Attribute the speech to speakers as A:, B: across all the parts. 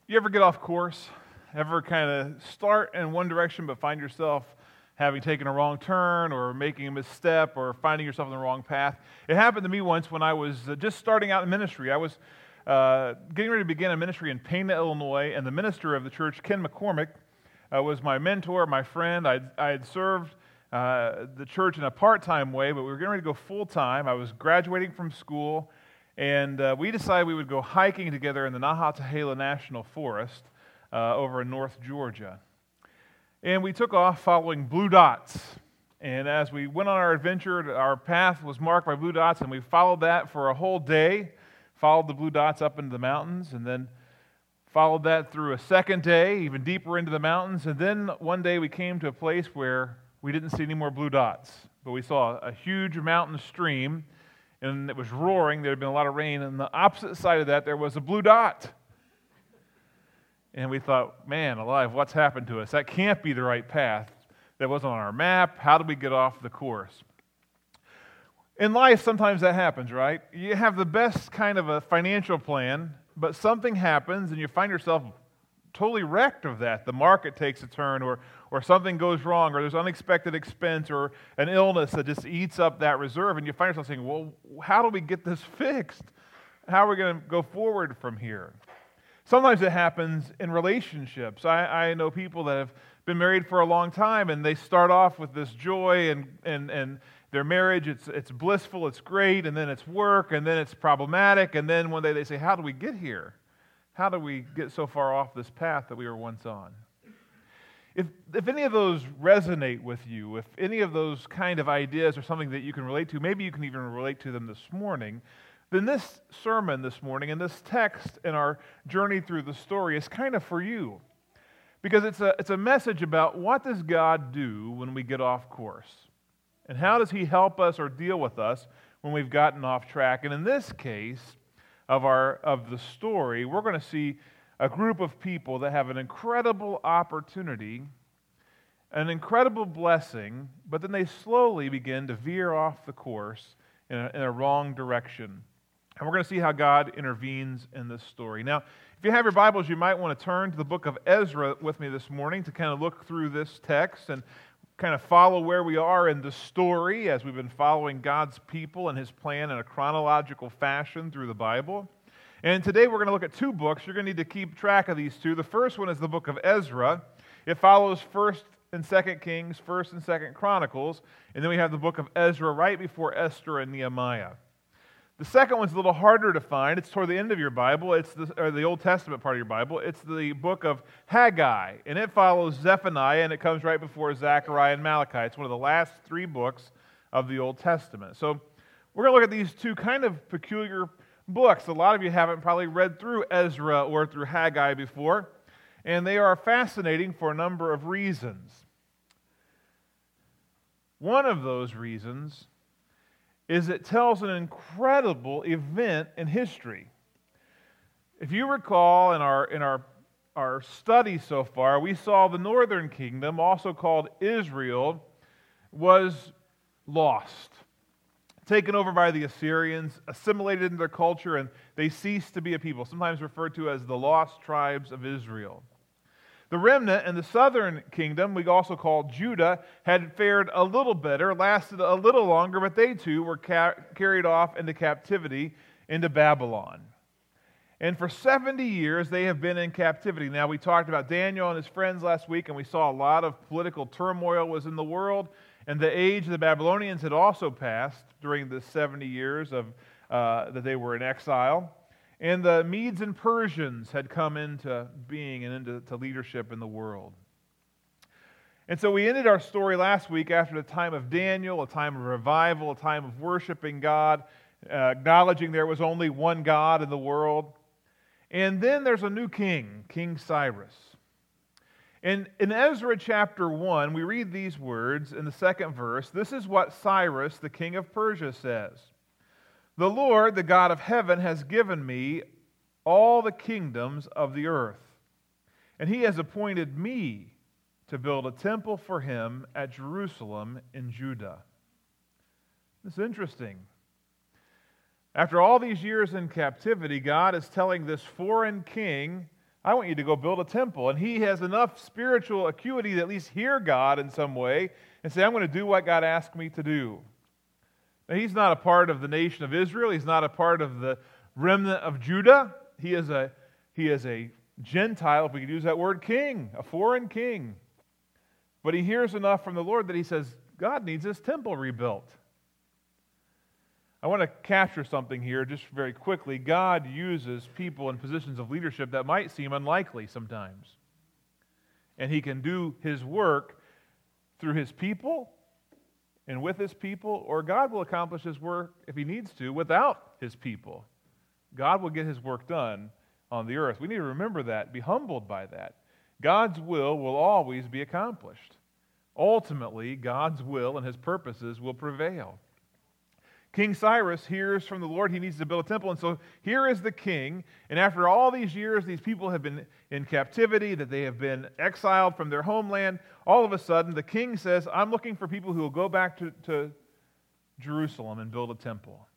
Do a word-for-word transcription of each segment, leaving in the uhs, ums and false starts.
A: You ever get off course? Ever kind of start in one direction but find yourself having taken a wrong turn or making a misstep or finding yourself in the wrong path? It happened to me once when I was uh, just starting out in ministry. I was uh, getting ready to begin a ministry in Pana, Illinois, and the minister of the church, Ken McCormick, uh, was my mentor, my friend. I I had served uh, the church in a part-time way, but we were getting ready to go full-time. I was graduating from school. And uh, we decided we would go hiking together in the Nahatahela National Forest uh, over in North Georgia. And we took off following blue dots. And as we went on our adventure, our path was marked by blue dots, and we followed that for a whole day, followed the blue dots up into the mountains, and then followed that through a second day, even deeper into the mountains. And then one day we came to a place where we didn't see any more blue dots, but we saw a huge mountain stream, and it was roaring. There had been a lot of rain, and on the opposite side of that, there was a blue dot. And we thought, man alive, what's happened to us? That can't be the right path. That wasn't on our map. How did we get off the course? In life, sometimes that happens, right? You have the best kind of a financial plan, but something happens, and you find yourself totally wrecked of that. The market takes a turn, or or something goes wrong, or there's unexpected expense, or an illness that just eats up that reserve, and you find yourself saying, well, how do we get this fixed? How are we going to go forward from here? Sometimes it happens in relationships. I, I know people that have been married for a long time, and they start off with this joy, and, and, and their marriage, it's, it's blissful, it's great, and then it's work, and then it's problematic, and then one day they say, how do we get here? How do we get so far off this path that we were once on? If, if any of those resonate with you, if any of those kind of ideas are something that you can relate to, maybe you can even relate to them this morning, then this sermon this morning and this text in our journey through the story is kind of for you. Because it's a, it's a message about what does God do when we get off course? And how does He help us or deal with us when we've gotten off track? And in this case of, our, of the story, we're going to see a group of people that have an incredible opportunity, an incredible blessing, but then they slowly begin to veer off the course in a, in a wrong direction. And we're going to see how God intervenes in this story. Now, if you have your Bibles, you might want to turn to the book of Ezra with me this morning to kind of look through this text and kind of follow where we are in the story as we've been following God's people and His plan in a chronological fashion through the Bible. And today we're going to look at two books. You're going to need to keep track of these two. The first one is the book of Ezra. It follows First and Second Kings, First and Second Chronicles, and then we have the book of Ezra right before Esther and Nehemiah. The second one's a little harder to find. It's toward the end of your Bible. It's the, or the Old Testament part of your Bible. It's the book of Haggai, and it follows Zephaniah, and it comes right before Zechariah and Malachi. It's one of the last three books of the Old Testament. So we're going to look at these two kind of peculiar books. A lot of you haven't probably read through Ezra or through Haggai before, and they are fascinating for a number of reasons. One of those reasons is it tells an incredible event in history. If you recall in our in our, our study so far, we saw the northern kingdom, also called Israel, was lost. Taken over by the Assyrians, assimilated into their culture, and they ceased to be a people, sometimes referred to as the lost tribes of Israel. The remnant in the southern kingdom, we also call Judah, had fared a little better, lasted a little longer, but they too were ca- carried off into captivity into Babylon. And for seventy years, they have been in captivity. Now, we talked about Daniel and his friends last week, and we saw a lot of political turmoil was in the world. And the age of the Babylonians had also passed during the seventy years of uh, that they were in exile. And the Medes and Persians had come into being and into to leadership in the world. And so we ended our story last week after the time of Daniel, a time of revival, a time of worshiping God, uh, acknowledging there was only one God in the world. And then there's a new king, King Cyrus. And in Ezra chapter one, we read these words in the second verse. This is what Cyrus, the king of Persia, says. The Lord, the God of heaven, has given me all the kingdoms of the earth, and He has appointed me to build a temple for Him at Jerusalem in Judah. It's interesting. After all these years in captivity, God is telling this foreign king, I want you to go build a temple. And he has enough spiritual acuity to at least hear God in some way and say, I'm going to do what God asked me to do. Now, he's not a part of the nation of Israel. He's not a part of the remnant of Judah. He is a, he is a Gentile, if we could use that word, king, a foreign king. But he hears enough from the Lord that he says, God needs this temple rebuilt. I want to capture something here just very quickly. God uses people in positions of leadership that might seem unlikely sometimes. And he can do his work through his people and with his people, or God will accomplish his work, if he needs to, without his people. God will get his work done on the earth. We need to remember that, be humbled by that. God's will will always be accomplished. Ultimately, God's will and his purposes will prevail. King Cyrus hears from the Lord he needs to build a temple, and so here is the king, and after all these years, these people have been in captivity, that they have been exiled from their homeland. All of a sudden, the king says, I'm looking for people who will go back to, to Jerusalem and build a temple.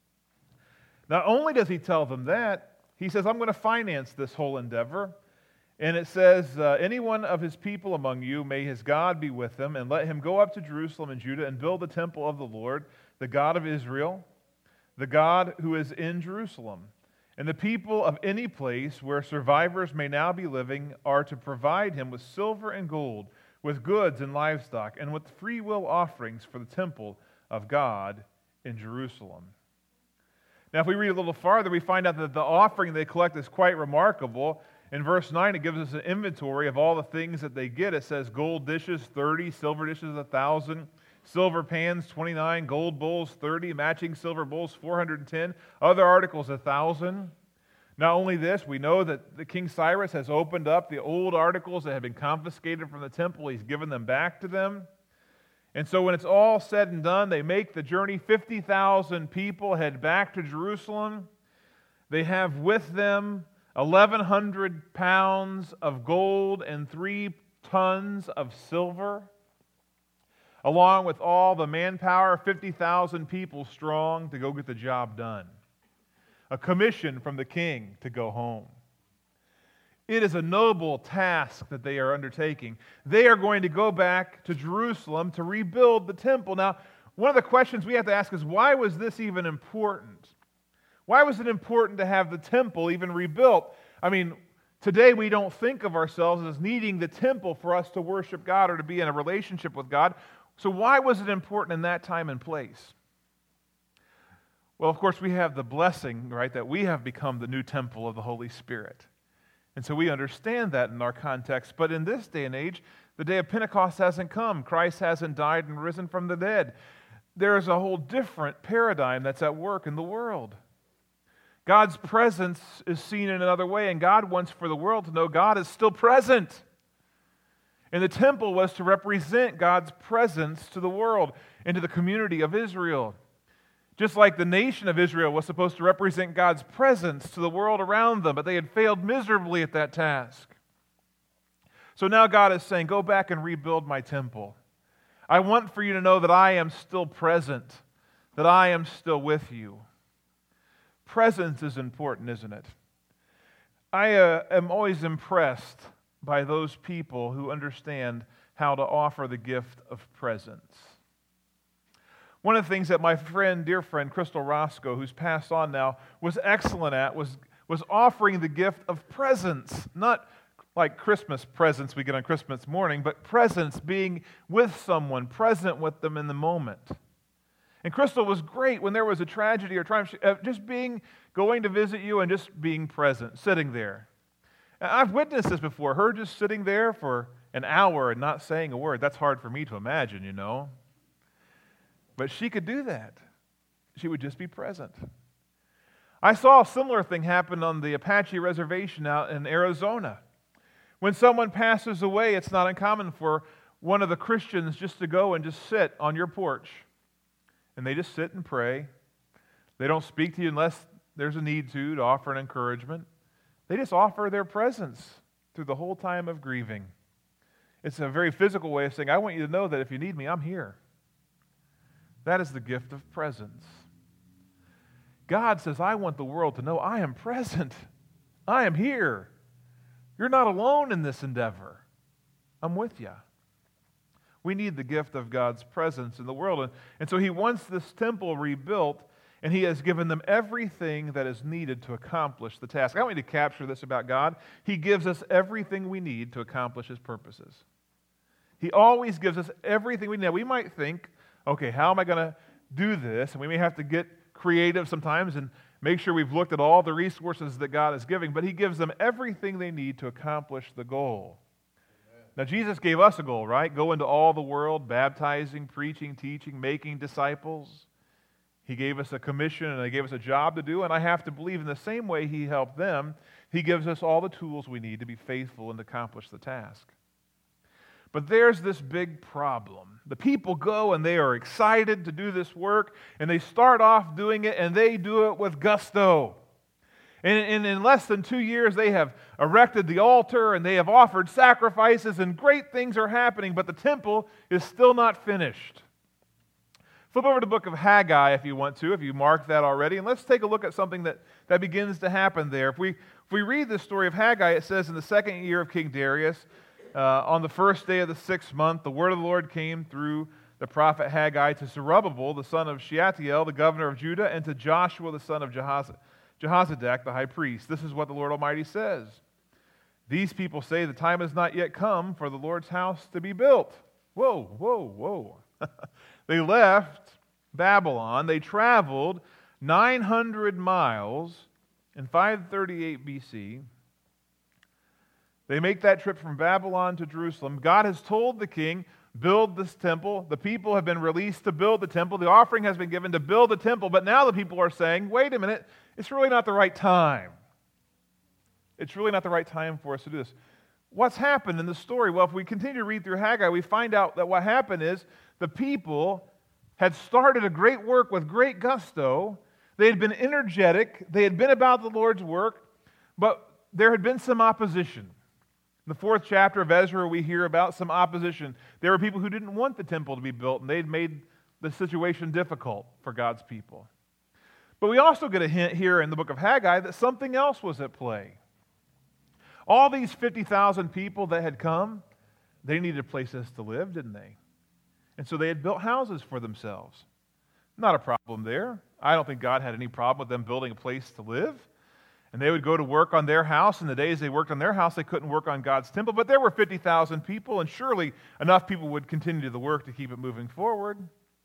A: Not only does he tell them that, he says, I'm going to finance this whole endeavor. And it says, uh, anyone of his people among you, may his God be with him, and let him go up to Jerusalem and Judah and build the temple of the Lord, the God of Israel, the God who is in Jerusalem. And the people of any place where survivors may now be living are to provide him with silver and gold, with goods and livestock, and with free will offerings for the temple of God in Jerusalem. Now, if we read a little farther, we find out that the offering they collect is quite remarkable. In verse nine, it gives us an inventory of all the things that they get. It says gold dishes, thirty, silver dishes, one thousand, silver pans, twenty-nine, gold bowls, thirty, matching silver bowls, four hundred ten, other articles, one thousand. Not only this, we know that the King Cyrus has opened up the old articles that had been confiscated from the temple. He's given them back to them. And so when it's all said and done, they make the journey. fifty thousand people head back to Jerusalem. They have with them eleven hundred pounds of gold and three tons of silver, along with all the manpower, fifty thousand people strong to go get the job done. A commission from the king to go home. It is a noble task that they are undertaking. They are going to go back to Jerusalem to rebuild the temple. Now, one of the questions we have to ask is, why was this even important? Why was it important to have the temple even rebuilt? I mean, today we don't think of ourselves as needing the temple for us to worship God or to be in a relationship with God. So why was it important in that time and place? Well, of course, we have the blessing, right, that we have become the new temple of the Holy Spirit. And so we understand that in our context. But in this day and age, the day of Pentecost hasn't come. Christ hasn't died and risen from the dead. There is a whole different paradigm that's at work in the world. God's presence is seen in another way, and God wants for the world to know God is still present. And the temple was to represent God's presence to the world and to the community of Israel. Just like the nation of Israel was supposed to represent God's presence to the world around them, but they had failed miserably at that task. So now God is saying, go back and rebuild my temple. I want for you to know that I am still present, that I am still with you. Presence is important, isn't it? I uh, am always impressed by those people who understand how to offer the gift of presence. One of the things that my friend, dear friend, Crystal Roscoe, who's passed on now, was excellent at was, was offering the gift of presence. Not like Christmas presents we get on Christmas morning, but presence, being with someone, present with them in the moment. And Crystal was great when there was a tragedy or triumph, uh, just being, going to visit you and just being present, sitting there. And I've witnessed this before, her just sitting there for an hour and not saying a word. That's hard for me to imagine, you know. But she could do that. She would just be present. I saw a similar thing happen on the Apache Reservation out in Arizona. When someone passes away, it's not uncommon for one of the Christians just to go and just sit on your porch. And they just sit and pray. They don't speak to you unless there's a need to, to offer an encouragement. They just offer their presence through the whole time of grieving. It's a very physical way of saying, I want you to know that if you need me, I'm here. That is the gift of presence. God says, I want the world to know I am present. I am here. You're not alone in this endeavor. I'm with you. We need the gift of God's presence in the world. And, and so he wants this temple rebuilt, and he has given them everything that is needed to accomplish the task. I want you to capture this about God. He gives us everything we need to accomplish his purposes. He always gives us everything we need. Now, we might think, okay, how am I going to do this? And we may have to get creative sometimes and make sure we've looked at all the resources that God is giving, but he gives them everything they need to accomplish the goal. Amen. Now, Jesus gave us a goal, right? Go into all the world, baptizing, preaching, teaching, making disciples. He gave us a commission and he gave us a job to do, and I have to believe in the same way he helped them, he gives us all the tools we need to be faithful and accomplish the task. But there's this big problem. The people go and they are excited to do this work, and they start off doing it, and they do it with gusto. And, and in less than two years, they have erected the altar, and they have offered sacrifices, and great things are happening, but the temple is still not finished. Flip over to the book of Haggai if you want to, if you marked that already, and let's take a look at something that, that begins to happen there. If we, if we read the story of Haggai, it says, in the second year of King Darius, Uh, on the first day of the sixth month, the word of the Lord came through the prophet Haggai to Zerubbabel, the son of Shealtiel, the governor of Judah, and to Joshua, the son of Jehoz- Jehozadak, the high priest. This is what the Lord Almighty says. These people say the time has not yet come for the Lord's house to be built. Whoa, whoa, whoa. They left Babylon. They traveled nine hundred miles in five thirty-eight B C. They make that trip from Babylon to Jerusalem. God has told the king, build this temple. The people have been released to build the temple. The offering has been given to build the temple. But now the people are saying, wait a minute, it's really not the right time. It's really not the right time for us to do this. What's happened in the story? Well, if we continue to read through Haggai, we find out that what happened is the people had started a great work with great gusto. They had been energetic. They had been about the Lord's work, but there had been some opposition. In the fourth chapter of Ezra, we hear about some opposition. There were people who didn't want the temple to be built, and they'd made the situation difficult for God's people. But we also get a hint here in the book of Haggai that something else was at play. All these fifty thousand people that had come, they needed places to live, didn't they? And so they had built houses for themselves. Not a problem there. I don't think God had any problem with them building a place to live. And they would go to work on their house. In the days they worked on their house, they couldn't work on God's temple. But there were fifty thousand people, and surely enough people would continue the work to keep it moving forward.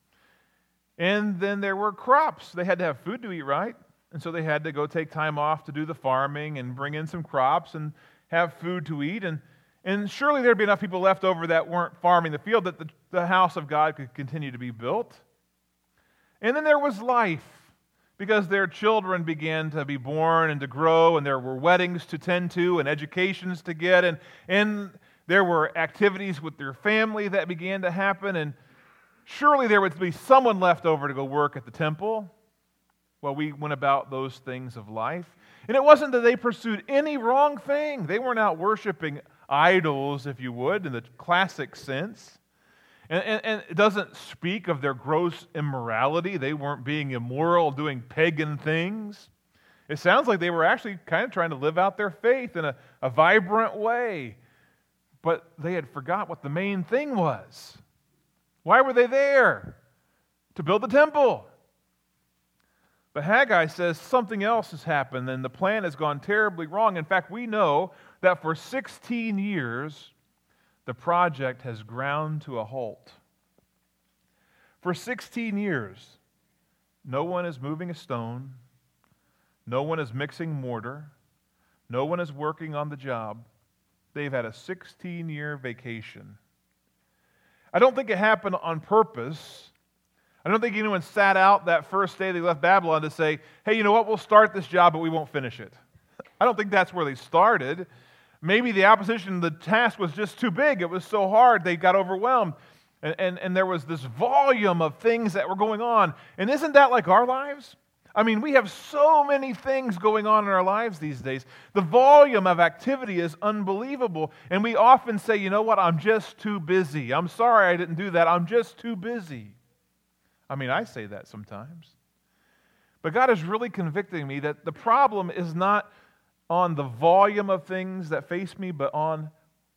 A: And then there were crops. They had to have food to eat, right? And so they had to go take time off to do the farming and bring in some crops and have food to eat. And, and surely there'd be enough people left over that weren't farming the field that the, the house of God could continue to be built. And then there was life, because their children began to be born and to grow, and there were weddings to tend to and educations to get, and, and there were activities with their family that began to happen, and surely there would be someone left over to go work at the temple. Well, we went about those things of life. And it wasn't that they pursued any wrong thing. They weren't out worshiping idols, if you would, in the classic sense. And, and, and it doesn't speak of their gross immorality. They weren't being immoral, doing pagan things. It sounds like they were actually kind of trying to live out their faith in a, a vibrant way. But they had forgot what the main thing was. Why were they there? To build the temple. But Haggai says something else has happened, and the plan has gone terribly wrong. In fact, we know that for sixteen years, the project has ground to a halt. For sixteen years, no one is moving a stone, no one is mixing mortar, no one is working on the job. They've had a sixteen-year vacation. I don't think it happened on purpose. I don't think anyone sat out that first day they left Babylon to say, hey, you know what, we'll start this job, but we won't finish it. I don't think that's where they started. Maybe the opposition, the task was just too big. It was so hard, they got overwhelmed. And, and, and there was this volume of things that were going on. And isn't that like our lives? I mean, we have so many things going on in our lives these days. The volume of activity is unbelievable. And we often say, you know what, I'm just too busy. I'm sorry I didn't do that. I'm just too busy. I mean, I say that sometimes. But God is really convicting me that the problem is not on the volume of things that face me, but on,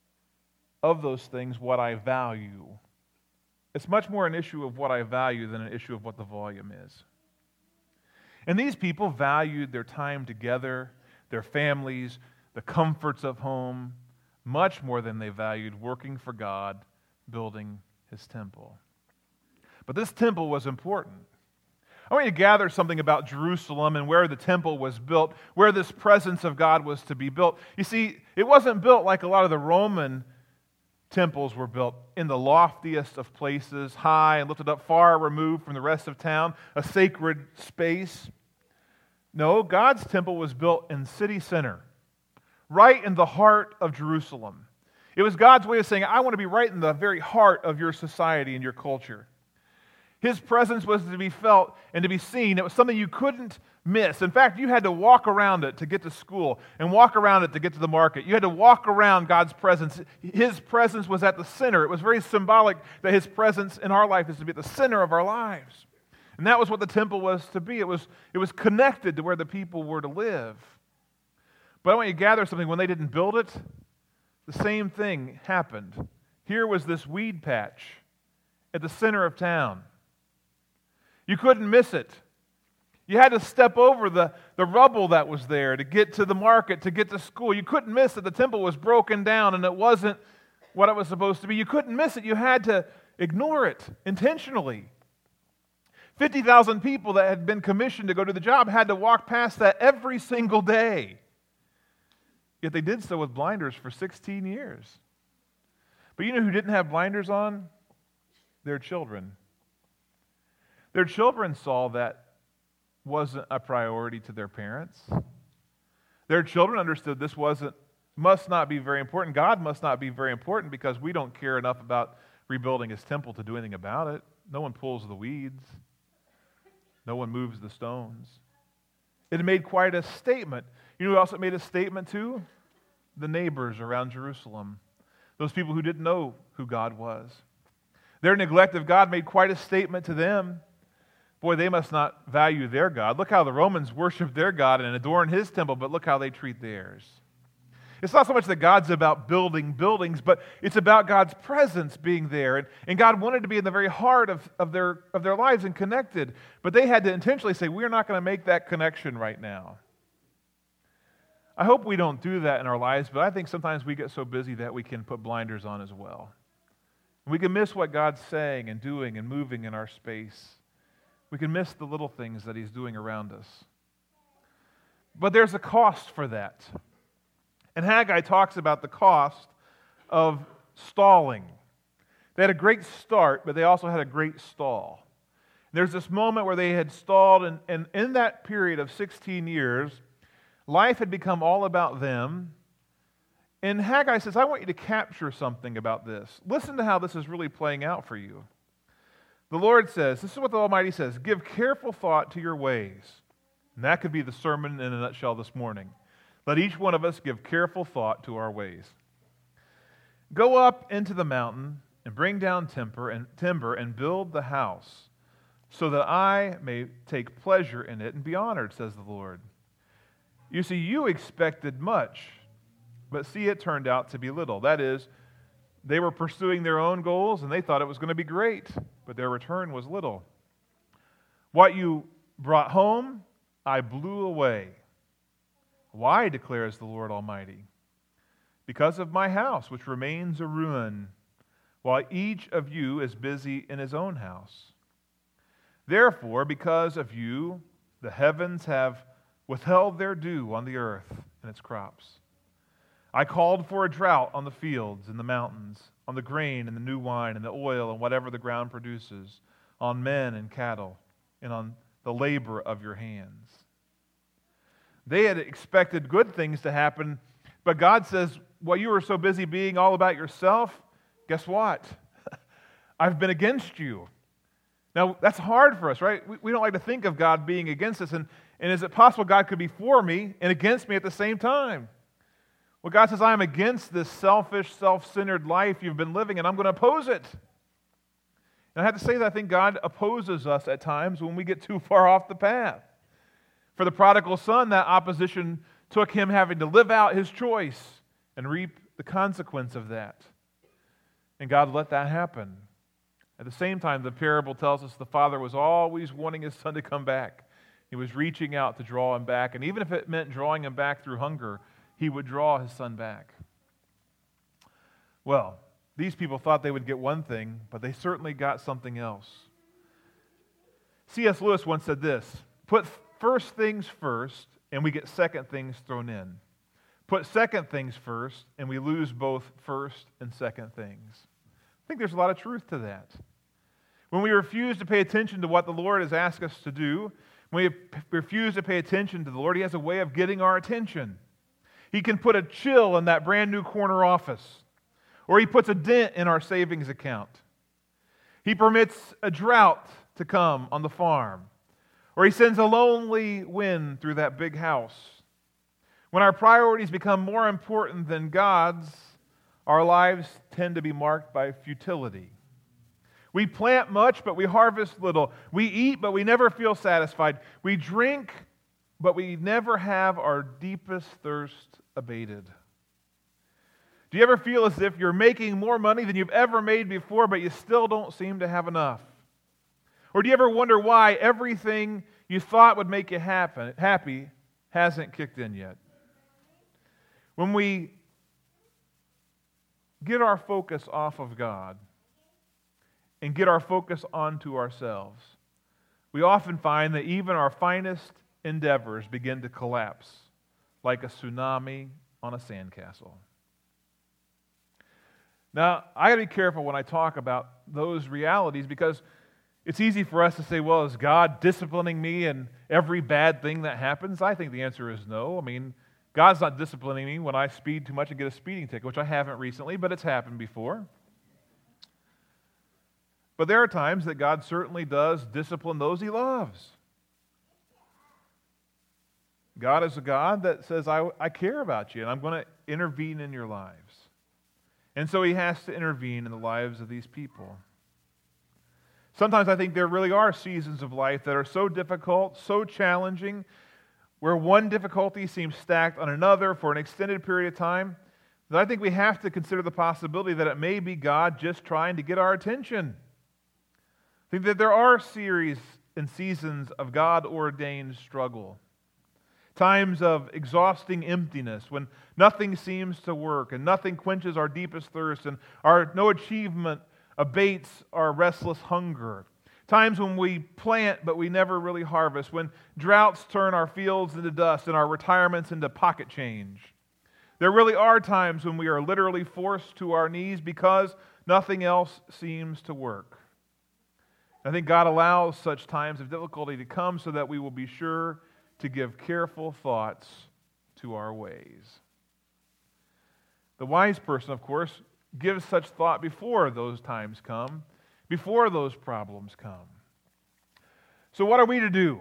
A: of those things, what I value. It's much more an issue of what I value than an issue of what the volume is. And these people valued their time together, their families, the comforts of home, much more than they valued working for God, building His temple. But this temple was important. I want you to gather something about Jerusalem and where the temple was built, where this presence of God was to be built. You see, it wasn't built like a lot of the Roman temples were built, in the loftiest of places, high and lifted up, far removed from the rest of town, a sacred space. No, God's temple was built in city center, right in the heart of Jerusalem. It was God's way of saying, I want to be right in the very heart of your society and your culture. His presence was to be felt and to be seen. It was something you couldn't miss. In fact, you had to walk around it to get to school and walk around it to get to the market. You had to walk around God's presence. His presence was at the center. It was very symbolic that His presence in our life is to be at the center of our lives. And that was what the temple was to be. It was, it was connected to where the people were to live. But I want you to gather something. When they didn't build it, the same thing happened. Here was this weed patch at the center of town. You couldn't miss it. You had to step over the, the rubble that was there to get to the market, to get to school. You couldn't miss that the temple was broken down and it wasn't what it was supposed to be. You couldn't miss it. You had to ignore it intentionally. fifty thousand people that had been commissioned to go to the job had to walk past that every single day. Yet they did so with blinders for sixteen years. But you know who didn't have blinders on? Their children. Their children saw that wasn't a priority to their parents. Their children understood this wasn't, must not be very important. God must not be very important because we don't care enough about rebuilding His temple to do anything about it. No one pulls the weeds. No one moves the stones. It made quite a statement. You know who else it made a statement to? The neighbors around Jerusalem. Those people who didn't know who God was. Their neglect of God made quite a statement to them. Boy, they must not value their God. Look how the Romans worship their God and adorn His temple, but look how they treat theirs. It's not so much that God's about building buildings, but it's about God's presence being there. And, and God wanted to be in the very heart of, of, their, of their lives and connected. But they had to intentionally say, we're not going to make that connection right now. I hope we don't do that in our lives, but I think sometimes we get so busy that we can put blinders on as well. We can miss what God's saying and doing and moving in our space. We can miss the little things that He's doing around us. But there's a cost for that. And Haggai talks about the cost of stalling. They had a great start, but they also had a great stall. There's this moment where they had stalled, and, and in that period of sixteen years, life had become all about them. And Haggai says, I want you to capture something about this. Listen to how this is really playing out for you. The Lord says, this is what the Almighty says, give careful thought to your ways. And that could be the sermon in a nutshell this morning. Let each one of us give careful thought to our ways. Go up into the mountain and bring down timber and timber and build the house, so that I may take pleasure in it and be honored, says the Lord. You see, you expected much, but see, it turned out to be little. That is, they were pursuing their own goals and they thought it was going to be great, but their return was little. What you brought home, I blew away. Why, declares the Lord Almighty? Because of my house, which remains a ruin, while each of you is busy in his own house. Therefore, because of you, the heavens have withheld their dew on the earth and its crops. I called for a drought on the fields and the mountains, on the grain and the new wine and the oil and whatever the ground produces, on men and cattle, and on the labor of your hands. They had expected good things to happen, but God says, while you were so busy being all about yourself, guess what? I've been against you. Now, that's hard for us, right? We, we don't like to think of God being against us, and, and is it possible God could be for me and against me at the same time? Well, God says, I am against this selfish, self-centered life you've been living, and I'm going to oppose it. And I have to say that I think God opposes us at times when we get too far off the path. For the prodigal son, that opposition took him having to live out his choice and reap the consequence of that. And God let that happen. At the same time, the parable tells us the father was always wanting his son to come back. He was reaching out to draw him back. And even if it meant drawing him back through hunger, he would draw his son back. Well, these people thought they would get one thing, but they certainly got something else. C S Lewis once said this: put first things first, and we get second things thrown in. Put second things first, and we lose both first and second things. I think there's a lot of truth to that. When we refuse to pay attention to what the Lord has asked us to do, when we refuse to pay attention to the Lord, He has a way of getting our attention. He can put a chill in that brand new corner office, or He puts a dent in our savings account. He permits a drought to come on the farm, or He sends a lonely wind through that big house. When our priorities become more important than God's, our lives tend to be marked by futility. We plant much, but we harvest little. We eat, but we never feel satisfied. We drink, but we never have our deepest thirst abated. Do you ever feel as if you're making more money than you've ever made before, but you still don't seem to have enough? Or do you ever wonder why everything you thought would make you happen, happy hasn't kicked in yet? When we get our focus off of God and get our focus onto ourselves, we often find that even our finest endeavors begin to collapse like a tsunami on a sandcastle. Now, I got to be careful when I talk about those realities, because it's easy for us to say, well, is God disciplining me in every bad thing that happens? I think the answer is no. I mean, God's not disciplining me when I speed too much and get a speeding ticket, which I haven't recently, but it's happened before. But there are times that God certainly does discipline those He loves. God is a God that says, I, I care about you, and I'm going to intervene in your lives. And so He has to intervene in the lives of these people. Sometimes I think there really are seasons of life that are so difficult, so challenging, where one difficulty seems stacked on another for an extended period of time, that I think we have to consider the possibility that it may be God just trying to get our attention. I think that there are series and seasons of God-ordained struggle. Times of exhausting emptiness when nothing seems to work and nothing quenches our deepest thirst and our no achievement abates our restless hunger. Times when we plant but we never really harvest, when droughts turn our fields into dust and our retirements into pocket change. There really are times when we are literally forced to our knees because nothing else seems to work. I think God allows such times of difficulty to come so that we will be sure to give careful thoughts to our ways. The wise person, of course, gives such thought before those times come, before those problems come. So what are we to do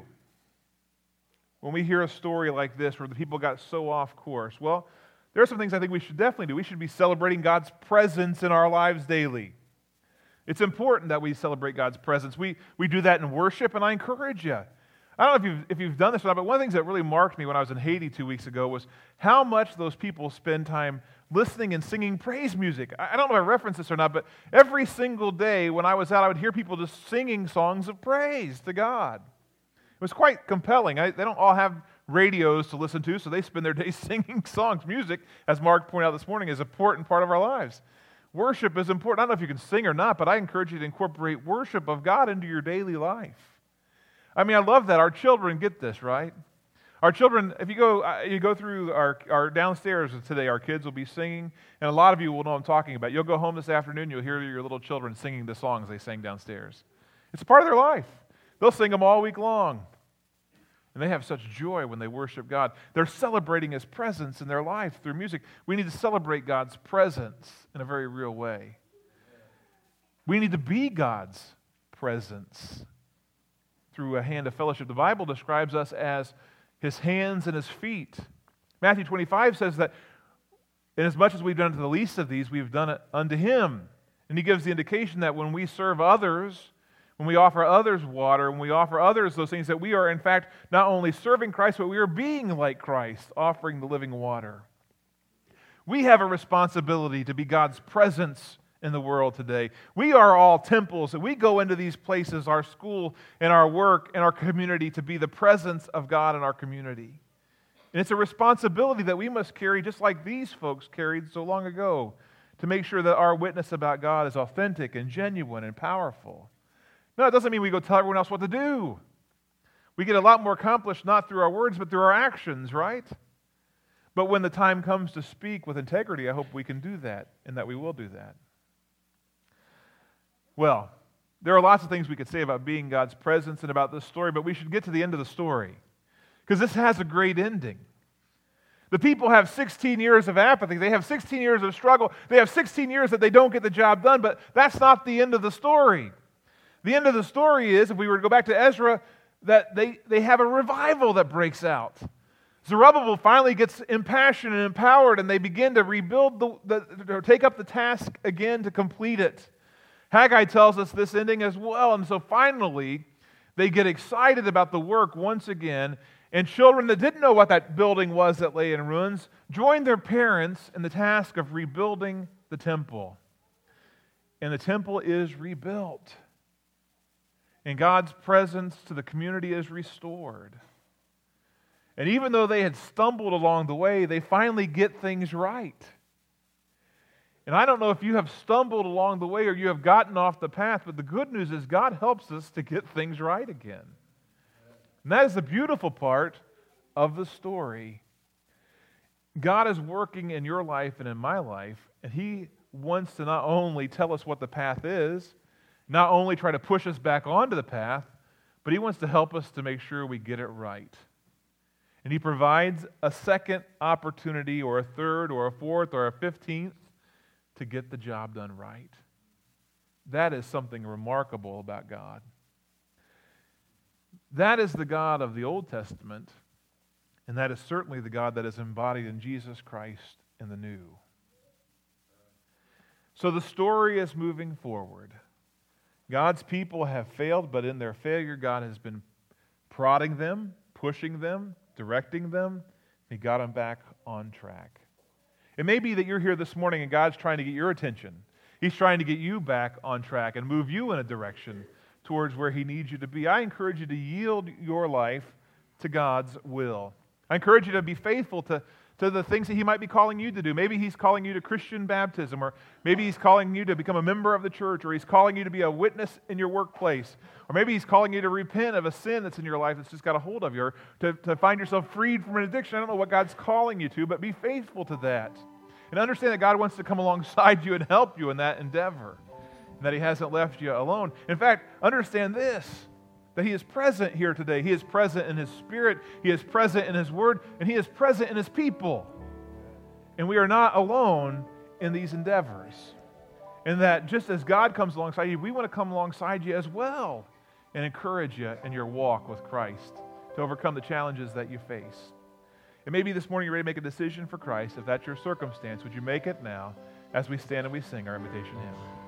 A: when we hear a story like this where the people got so off course? Well, there are some things I think we should definitely do. We should be celebrating God's presence in our lives daily. It's important that we celebrate God's presence. We, we do that in worship, and I encourage you. I don't know if you've, if you've done this or not, but one of the things that really marked me when I was in Haiti two weeks ago was how much those people spend time listening and singing praise music. I don't know if I referenced this or not, but every single day when I was out, I would hear people just singing songs of praise to God. It was quite compelling. I, they don't all have radios to listen to, so they spend their days singing songs. Music, as Mark pointed out this morning, is an important part of our lives. Worship is important. I don't know if you can sing or not, but I encourage you to incorporate worship of God into your daily life. I mean, I love that. Our children get this, right? Our children, if you go you go through our, our downstairs today, our kids will be singing, and a lot of you will know what I'm talking about. You'll go home this afternoon, you'll hear your little children singing the songs they sang downstairs. It's a part of their life. They'll sing them all week long. And they have such joy when they worship God. They're celebrating His presence in their life through music. We need to celebrate God's presence in a very real way. We need to be God's presence through a hand of fellowship. The Bible describes us as His hands and His feet. Matthew twenty-five says that inasmuch as we've done it to the least of these, we've done it unto Him. And He gives the indication that when we serve others, when we offer others water, when we offer others those things, that we are in fact not only serving Christ, but we are being like Christ, offering the living water. We have a responsibility to be God's presence in the world today. We are all temples, and we go into these places, our school and our work and our community, to be the presence of God in our community. And it's a responsibility that we must carry just like these folks carried so long ago, to make sure that our witness about God is authentic and genuine and powerful. No, it doesn't mean we go tell everyone else what to do. We get a lot more accomplished not through our words, but through our actions, right? But when the time comes to speak with integrity, I hope we can do that, and that we will do that. Well, there are lots of things we could say about being God's presence and about this story, but we should get to the end of the story, because this has a great ending. The people have sixteen years of apathy. They have sixteen years of struggle. They have sixteen years that they don't get the job done, but that's not the end of the story. The end of the story is, if we were to go back to Ezra, that they, they have a revival that breaks out. Zerubbabel finally gets impassioned and empowered, and they begin to rebuild, the, the, or take up the task again to complete it. Haggai tells us this ending as well, and so finally, they get excited about the work once again, and children that didn't know what that building was that lay in ruins joined their parents in the task of rebuilding the temple. And the temple is rebuilt. And God's presence to the community is restored. And even though they had stumbled along the way, they finally get things right. And I don't know if you have stumbled along the way or you have gotten off the path, but the good news is God helps us to get things right again. And that is the beautiful part of the story. God is working in your life and in my life, and He wants to not only tell us what the path is, not only try to push us back onto the path, but He wants to help us to make sure we get it right. And He provides a second opportunity, or a third, or a fourth, or a fifteenth to get the job done right. That is something remarkable about God. That is the God of the Old Testament, and that is certainly the God that is embodied in Jesus Christ in the New. So the story is moving forward. God's people have failed, but in their failure, God has been prodding them, pushing them, directing them. He got them back on track. It may be that you're here this morning and God's trying to get your attention. He's trying to get you back on track and move you in a direction towards where He needs you to be. I encourage you to yield your life to God's will. I encourage you to be faithful to, to the things that He might be calling you to do. Maybe He's calling you to Christian baptism, or maybe He's calling you to become a member of the church, or He's calling you to be a witness in your workplace, or maybe He's calling you to repent of a sin that's in your life that's just got a hold of you, or to, to find yourself freed from an addiction. I don't know what God's calling you to, but be faithful to that. And understand that God wants to come alongside you and help you in that endeavor, and that He hasn't left you alone. In fact, understand this, that He is present here today. He is present in His Spirit, He is present in His Word, and He is present in His people. And we are not alone in these endeavors. And that just as God comes alongside you, we want to come alongside you as well and encourage you in your walk with Christ to overcome the challenges that you face. And maybe this morning you're ready to make a decision for Christ. If that's your circumstance, would you make it now as we stand and we sing our invitation hymn?